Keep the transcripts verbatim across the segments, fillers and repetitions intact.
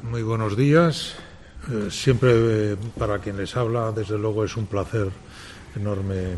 Muy buenos días. Eh, siempre eh, para quien les habla, desde luego es un placer enorme,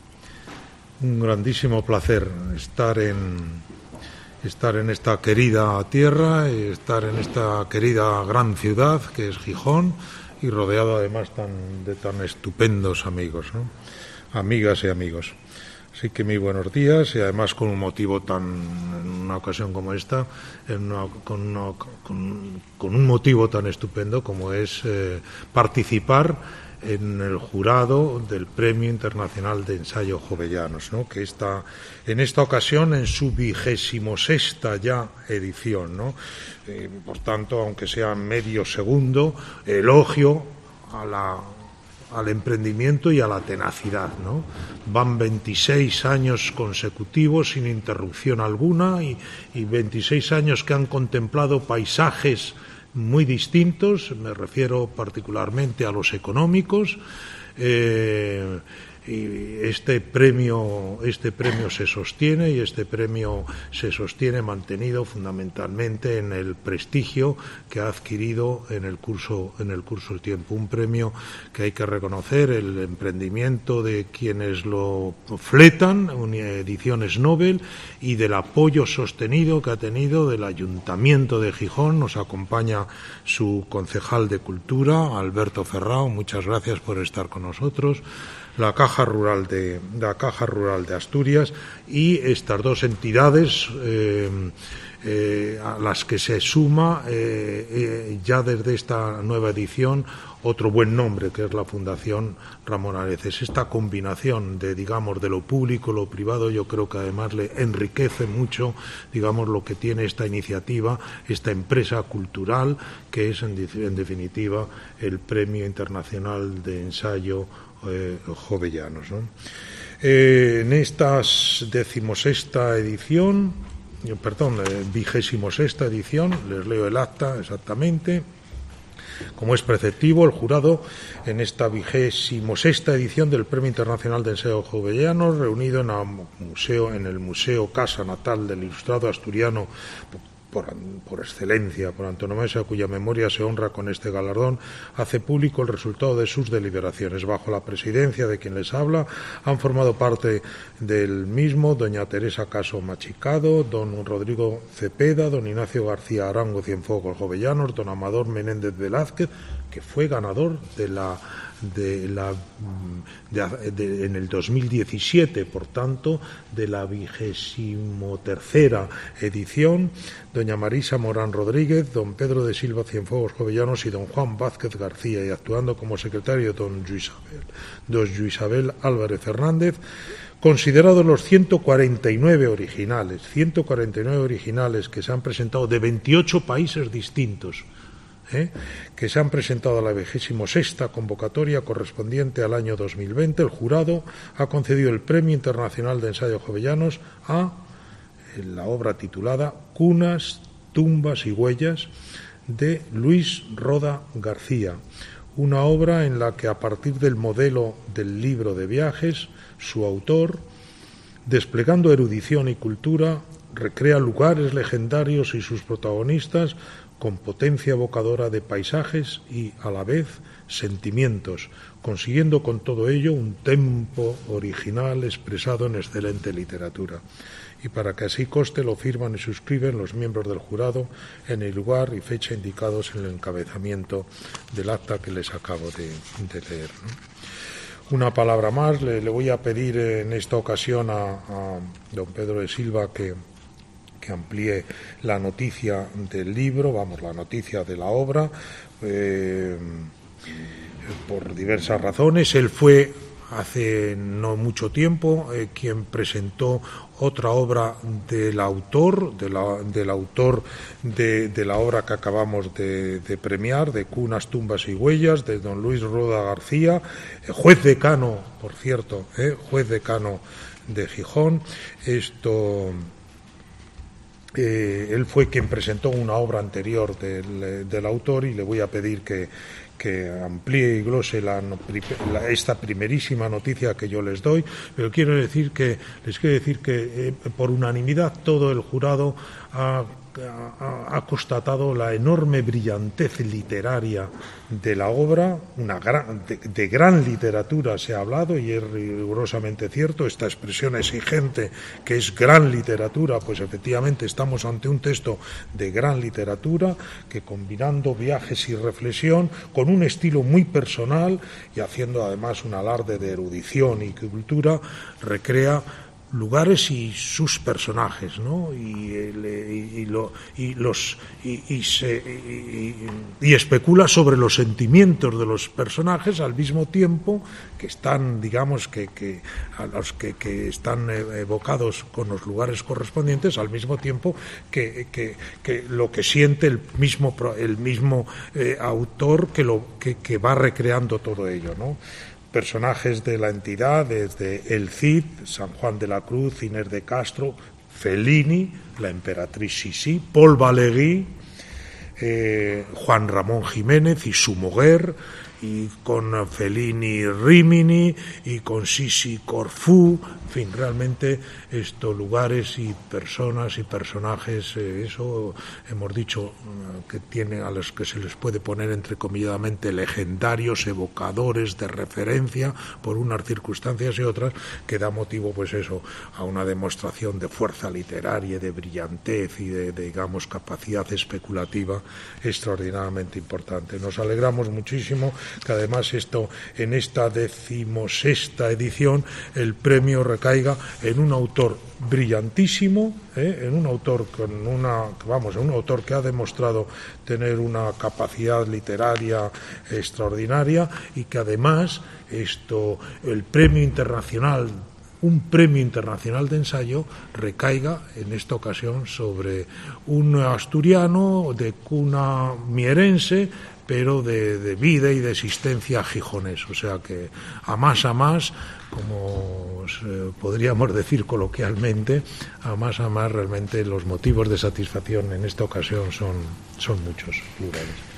un grandísimo placer estar en estar en esta querida tierra y estar en esta querida gran ciudad que es Gijón y rodeado además tan, de tan estupendos amigos, ¿no? Amigas y amigos. Así que muy buenos días y además con un motivo tan, en una ocasión como esta, en una, con, una, con, con un motivo tan estupendo como es eh, participar en el jurado del Premio Internacional de Ensayo Jovellanos, ¿no? Que está en esta ocasión en su vigésimo sexta ya edición, ¿no? Eh, por tanto, aunque sea medio segundo, elogio a la al emprendimiento y a la tenacidad, ¿no? Van veintiséis años consecutivos sin interrupción alguna y, y veintiséis años que han contemplado paisajes muy distintos, me refiero particularmente a los económicos. Eh, y este premio este premio se sostiene y este premio se sostiene mantenido fundamentalmente en el prestigio que ha adquirido en el curso en el curso del tiempo, un premio que hay que reconocer el emprendimiento de quienes lo fletan, Ediciones Nobel, y del apoyo sostenido que ha tenido del Ayuntamiento de Gijón. Nos acompaña su concejal de Cultura, Alberto Ferrao, muchas gracias por estar con nosotros. La Caja Rural de la Caja Rural de Asturias y estas dos entidades eh, eh, a las que se suma eh, eh, ya desde esta nueva edición otro buen nombre, que es la Fundación Ramón Areces. Esta combinación de, digamos, de lo público, lo privado, yo creo que además le enriquece mucho, digamos, lo que tiene esta iniciativa, esta empresa cultural, que es en, en definitiva el Premio Internacional de Ensayo Eh, Jovellanos, ¿no? Eh, en esta decimosexta edición, eh, perdón, eh, vigésimo sexta edición, les leo el acta exactamente. Como es preceptivo, el jurado en esta vigésimo sexta edición del Premio Internacional de Ensayo Jovellanos, reunido en, museo, en el Museo Casa Natal del ilustrado asturiano Por, por excelencia, por antonomasia, cuya memoria se honra con este galardón, hace público el resultado de sus deliberaciones. Bajo la presidencia de quien les habla, han formado parte del mismo doña Teresa Caso Machicado, don Rodrigo Cepeda, don Ignacio García Arango Cienfuegos Jovellanos, don Amador Menéndez Velázquez, que fue ganador de la de la de, de, en el dos mil diecisiete, por tanto, de la vigésimo tercera edición, doña Marisa Morán Rodríguez, don Pedro de Silva Cienfuegos Jovellanos y don Juan Vázquez García, y actuando como secretario don Luisabel, don Luisabel Álvarez Fernández. Considerados los ciento cuarenta y nueve originales, ciento cuarenta y nueve originales que se han presentado de veintiocho países distintos, ¿Eh? que se han presentado a la vigésimo sexta convocatoria correspondiente al año dos mil veinte, el jurado ha concedido el Premio Internacional de Ensayo Jovellanos a la obra titulada Cunas, tumbas y huellas de Luis Roda García, una obra en la que, a partir del modelo del libro de viajes, su autor, desplegando erudición y cultura, recrea lugares legendarios y sus protagonistas con potencia evocadora de paisajes y, a la vez, sentimientos, consiguiendo con todo ello un tempo original expresado en excelente literatura. Y para que así conste, lo firman y suscriben los miembros del jurado en el lugar y fecha indicados en el encabezamiento del acta que les acabo de, de leer, ¿no? Una palabra más, le, le voy a pedir en esta ocasión a, a don Pedro de Silva que que amplíe la noticia del libro, vamos, la noticia de la obra, eh, por diversas razones. Él fue hace no mucho tiempo eh, quien presentó otra obra del autor, de la, del autor de, de la obra que acabamos de, de premiar, de Cunas, tumbas y huellas, de don Luis Roda García, eh, juez decano, por cierto, eh, juez decano de Gijón. Esto... Eh, él fue quien presentó una obra anterior del, del autor y le voy a pedir que, que amplíe y glose la, la, esta primerísima noticia que yo les doy, pero quiero decir que les quiero decir que eh, por unanimidad todo el jurado ha ha, ha constatado la enorme brillantez literaria de la obra, una gran, de, de gran literatura se ha hablado y es rigurosamente cierto. Esta expresión exigente que es gran literatura, pues efectivamente estamos ante un texto de gran literatura que, combinando viajes y reflexión con un estilo muy personal y haciendo además un alarde de erudición y cultura, recrea lugares y sus personajes, ¿no? Y, y, y, lo, y los y, y, se, y, y especula sobre los sentimientos de los personajes al mismo tiempo que están, digamos, que, que a los que, que están evocados con los lugares correspondientes, al mismo tiempo que, que, que lo que siente el mismo el mismo eh, autor que lo que, que va recreando todo ello, ¿no? Personajes de la entidad, desde el Cid, San Juan de la Cruz, Inés de Castro, Fellini, la emperatriz Sisi, Paul Valéry, eh, Juan Ramón Jiménez y su mujer, y con Fellini Rimini y con Sisi Corfú, en fin, realmente estos lugares y personas y personajes, eh, eso hemos dicho eh, que tiene a los que se les puede poner entrecomilladamente legendarios, evocadores de referencia por unas circunstancias y otras, que da motivo, pues eso, a una demostración de fuerza literaria, de brillantez y de, de digamos, capacidad especulativa extraordinariamente importante. Nos alegramos muchísimo que además esto, en esta decimosexta edición, el premio recaiga en un autor brillantísimo, ¿eh? en un autor con una, vamos, en un autor que ha demostrado tener una capacidad literaria extraordinaria y que además esto, el premio internacional un premio internacional de ensayo recaiga en esta ocasión sobre un asturiano de cuna mierense, pero de, de vida y de existencia gijonés. O sea que a más a más, como podríamos decir coloquialmente, a más a más realmente los motivos de satisfacción en esta ocasión son, son muchos, plurales.